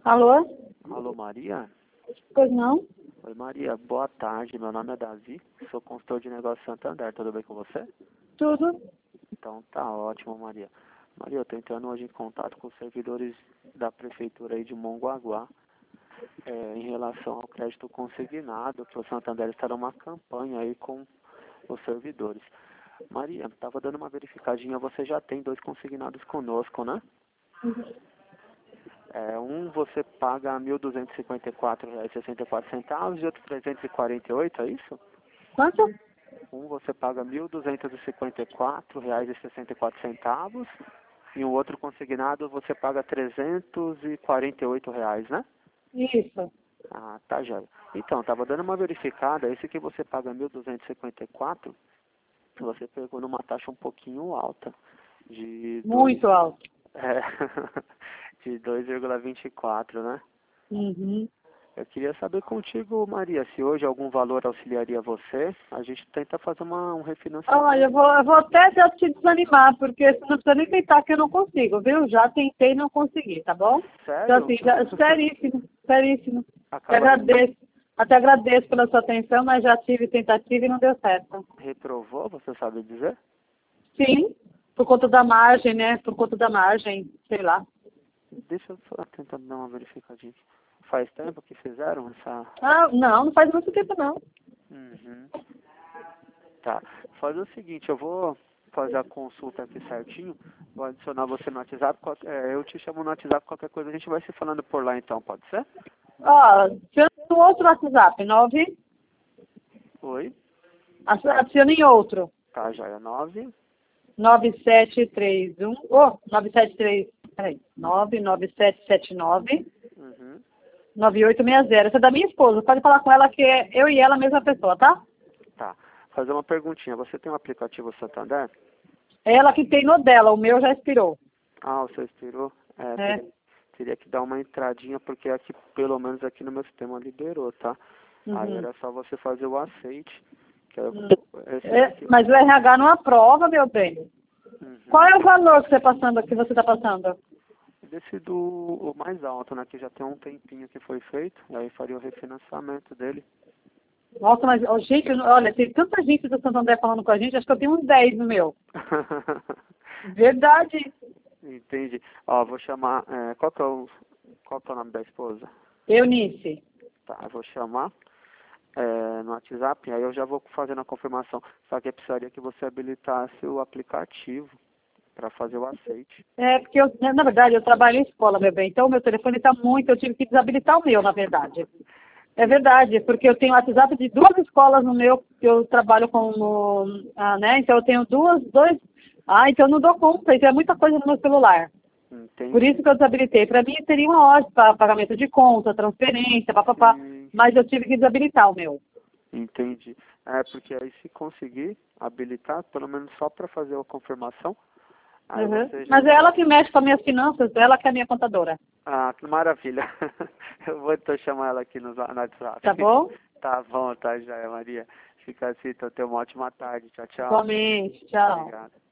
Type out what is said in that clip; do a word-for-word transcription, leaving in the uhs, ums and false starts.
Alô? Alô, Maria? Pois não? Oi, Maria. Boa tarde. Meu nome é Davi. Sou consultor de negócio Santander. Tudo bem com você? Tudo? Então tá ótimo, Maria. Maria, eu tô entrando hoje em contato com os servidores da prefeitura aí de Mongaguá é, em relação ao crédito consignado, que o Santander está numa campanha aí com os servidores. Maria, estava dando uma verificadinha, você já tem dois consignados conosco, né? É, um você paga mil duzentos e cinquenta e quatro reais e sessenta e quatro centavos e outro trezentos e quarenta e oito, é isso? Quanto? Um você paga mil duzentos e cinquenta e quatro reais e sessenta e quatro centavos e o outro consignado você paga trezentos e quarenta e oito reais, né? Isso. Ah, tá, já. Então, estava dando uma verificada, esse que você paga mil duzentos e cinquenta e quatro, você pegou numa taxa um pouquinho alta, de dois, Muito alto. é, de dois vírgula vinte e quatro, né? Uhum. Eu queria saber contigo, Maria, se hoje algum valor auxiliaria você, a gente tenta fazer uma, um refinanciamento. Olha, eu vou, eu vou até já te desanimar, porque você não precisa nem tentar que eu não consigo, viu? Já tentei e não consegui, tá bom? Sério? Então, assim, já, seríssimo, seríssimo. Te Acaba agradeço. Até agradeço pela sua atenção, mas já tive tentativa e não deu certo. reprovou, você sabe dizer? Sim, por conta da margem, né? Por conta da margem, sei lá. Deixa eu só tentar dar uma verificadinha. Faz tempo que fizeram essa... Ah, não, não faz muito tempo, não. Uhum. Tá. Fazer o seguinte, eu vou fazer a consulta aqui certinho, vou adicionar você no WhatsApp, qual- é, eu te chamo no WhatsApp, qualquer coisa a gente vai se falando por lá então, pode ser? Ó, adiciona em outro WhatsApp, nove. Oi? Adiciona em outro. Tá, já é nove. nove sete três um. Oh, nove sete três. Peraí. nove nove sete sete nove Uhum. nove oito seis zero. Essa é da minha esposa. Pode falar com ela que é eu e ela a mesma pessoa, tá? Tá. Fazer uma perguntinha, você tem um aplicativo Santander? É ela que tem no dela, o meu já expirou. Ah, o seu expirou? É, É. teria, teria que dar uma entradinha, porque aqui, pelo menos aqui no meu sistema liberou, tá? Aí Uhum. era só você fazer o aceite. Que é, Hum. esse É, daqui. mas o R H não aprova, meu bem. Uhum. Qual é o valor que você passando, que você está passando? Desse do o mais alto, né? Que já tem um tempinho que foi feito. E aí faria o refinanciamento dele. Nossa, mas, ó, gente, olha, tem tanta gente do Santander falando com a gente, acho que eu tenho uns dez no meu. Verdade. Entendi. Ó, vou chamar. É, qual, que é o, qual que é o nome da esposa? Eunice. Tá, eu vou chamar é, no WhatsApp, aí eu já vou fazendo a confirmação. Só que eu precisaria que você habilitasse o aplicativo para fazer o aceite. É, porque eu, na na verdade, eu trabalho em escola, meu bem. Então, o meu telefone está muito, eu tive que desabilitar o meu, na verdade. É verdade, porque eu tenho WhatsApp de duas escolas no meu, que eu trabalho como, ah, né? Então, eu tenho duas, dois... Ah, então eu não dou conta, então é muita coisa no meu celular. Por Entendi. isso que eu desabilitei. Para mim, seria uma ótima para pagamento de conta, transferência, papapá. Sim, Mas eu tive que desabilitar o meu. entendi. É, porque aí se conseguir habilitar, pelo menos só para fazer a confirmação, aí Uhum. você já Mas é ela entra. que mexe com as minhas finanças, ela que é a minha contadora. Ah, que maravilha. Eu vou então chamar ela aqui no, no WhatsApp. Tá bom? Tá bom, tá, Jaia Maria. Fica assim, então tenha uma ótima tarde. Tchau, tchau. Igualmente. Tchau. Obrigado.